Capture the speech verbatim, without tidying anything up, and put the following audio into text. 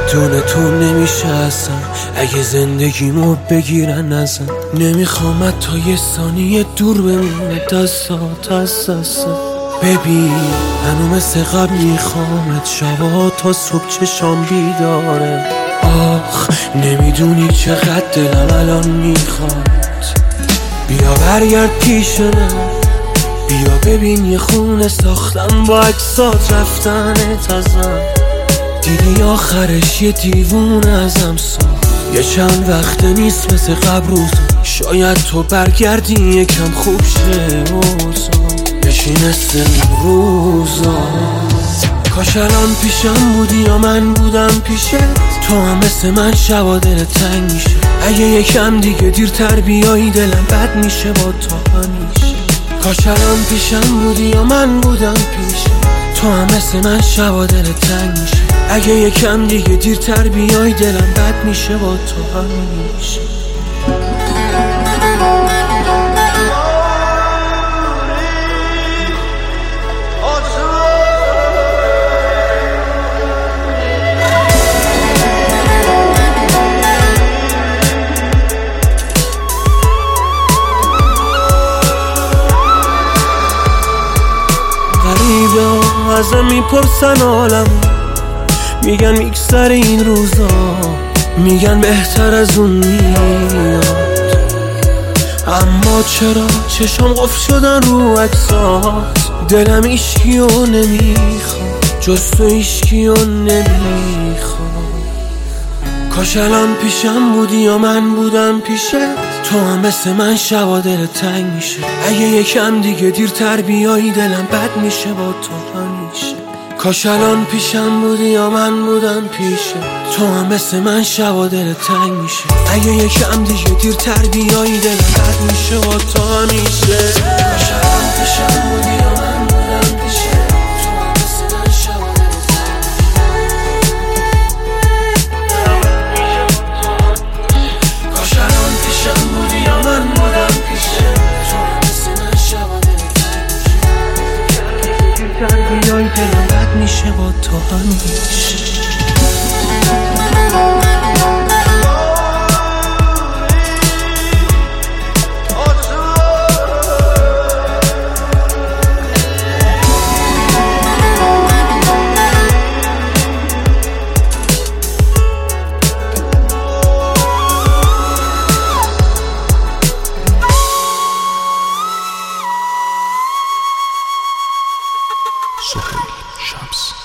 بدون تو نمیشه اصلا، اگه زندگیمو بگیرن ازم. نمیخوام تا یه ثانیه دور بمونه دستات از دست. ببین هنو مثل قبل میخوامت، شبا تا صبح چشام بیداره. آخ نمیدونی چقدر دلم الان میخواد. بیا برگرد پیش من، بیا ببین یه خونه ساختم با عکسات رفتنت ازم. دیدی آخرش یه دیوونه ازم ساخت. یه چند وقت نیست مثل قبل روزا، شاید تو برگردی یکم خوب شه اوزا، بشی مثل اون روزا. کاش الان پیشم بودی یا من بودم پیشت، تو هم مثل من شبا دل تنگ میشه. اگه یکم دیگه دیرتر بیایی دلم بد میشه با تو همیشه. کاش الان پیشم بودی یا من بودم پیشت، تو هم مثل من شبا دل تنگ میشه. اگه یکم دیگه دیرتر بیای دلم بد میشه با تو همیشه. غریبه ازم میپرسن عالم، میگن میگذر این روزا، میگن بهتر از اون میاد. اما چرا چشم قفل شدن رو عکسات، دلم ایشکیو نمیخواد جز تو ایشکیو نمیخواد. کاش الان پیشم بودی یا من بودم پیشت، تو هم مثل من شبا دل تنگ میشه. اگه یکم دیگه دیرتر بیایی دلم بد میشه با تو همیشه. کاش الان پیشم بودی یا من بودم پیشت، تو هم مثل من شبا دل تنگ میشه. اگه یکم دیگه دیرتر بیایی دلم بد میشه با تو همیشه. کاش الان پیشم بودی یا من بودم پیشت، تو هم مثل من شبا دل تنگ میشه. کاش الان پیشم بودی یا من بودم پیشت، تو هم مثل من شبا دل تنگ میشه. دیرتر بیایی دلم بد میشه با تو همیشه. Sohail Shams.